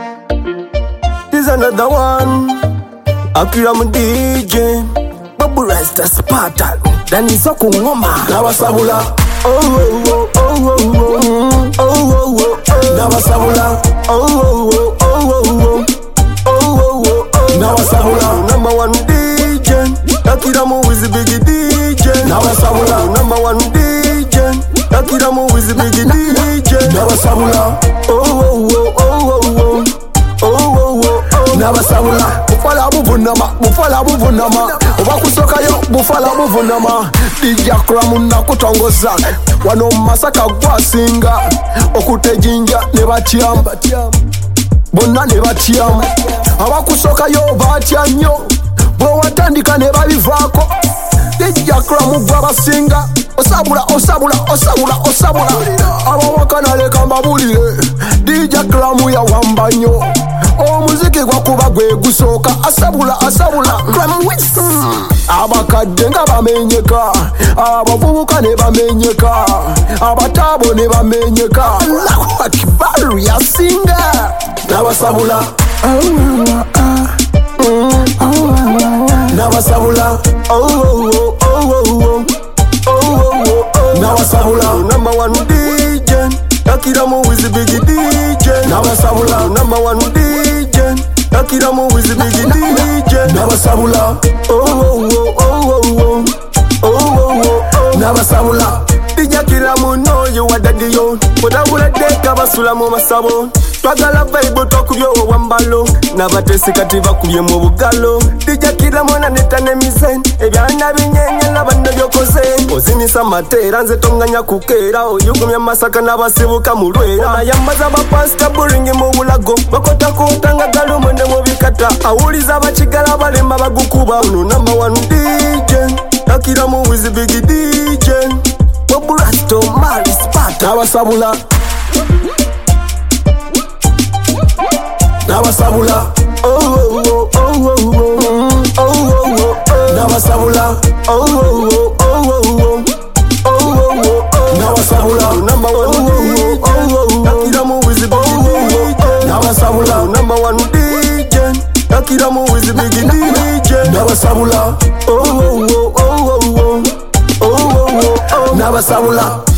Here's another one. Akira DJ Babu Rasta Spartan Dani Soko Ngoma Nawasabula oh oh oh oh oh oh oh oh Nawasabula oh oh oh oh oh oh oh Nawasabula number one DJ Akira is the big DJ Nawasabula number one DJ Akira is the big DJ Nawasabula oh oh oh oh oh oh Nawasabula Bufala buvunama Obakusokayo bufala buvunama DJ Kramu nakutongoza Wano Masaka gwasinga Okutejinja ne batyam Bonna ne batyam Abakusokayo batya nnyo Bwo watandika ne babivaako DJ Kramu gwabasinga Osabula Abawakana leka mbabulire DJ Kramu yawamba nnyo omuziki gwakuba gwe gusooka asabula abakadde nga bamenyeka abavubuka ne bamenyeka abataabo ne bamenyeka Allahu Akbar yasinga nabasabula nabasabula nabasabula number one DJ Akira is the big DJ Nawasabula number one DJ Akira is the big DJ Nawasabula oh oh oh oh oh oh Nawasabula DJ Akira no you are daddy yo Podabula deka basula mu masabo Twagala vibe tokubyo wambalo Nabatesikativa kubye mu bugalo DJ Akira mona netane misen Ebyana binyenye nabanda byokoze Ozinisa matera nze tonganya kukera Oyugumya Masaka n'abasibuka mu Lwera Ayambaza bapasta buringi mu bulago Bakota nga galo mwende mu bikata Awuliza abakigala balema bagukuba Ono number one DJ Akira is the big DJ Babu Rasta Mali Spartan Nawasabula Nawasabula oh oh oh oh oh oh oh Nawasabula oh oh oh oh oh Nawasabula number one DJ Akira is the big DJ Nawasabula number one DJ Akira is the big DJ Nawasabula oh oh oh oh oh oh Nawasabula